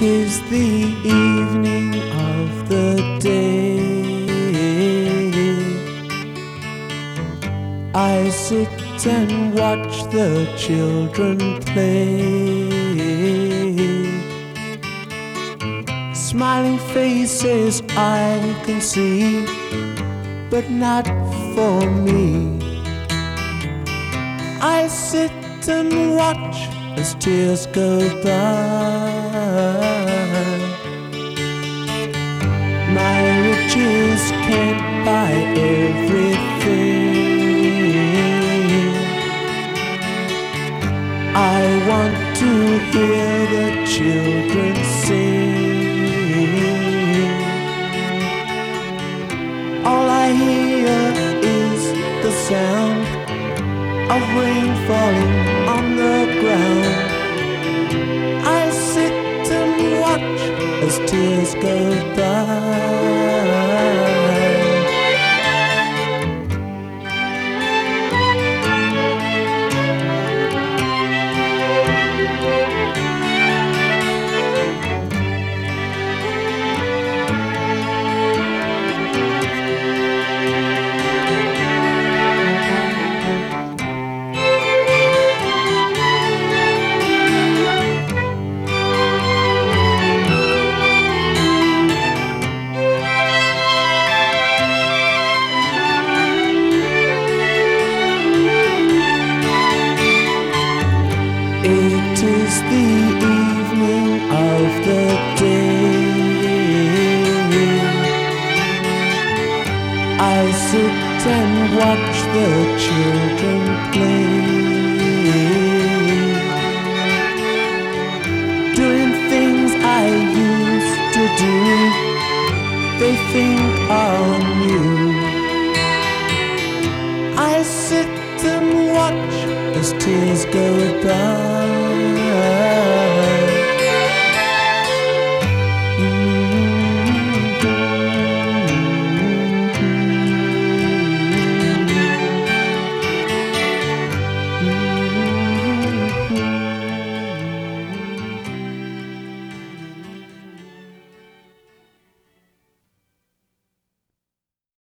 'Tis the evening of the day. I sit and watch the children play. Smiling faces I can see, but not for me. I sit and watch as tears go by. My riches can't buy everything. I want to hear the children sing. All I hear is the sound of rain falling on the ground. I sit and watch as tears go by. It is the evening of the day. I sit and watch the children play.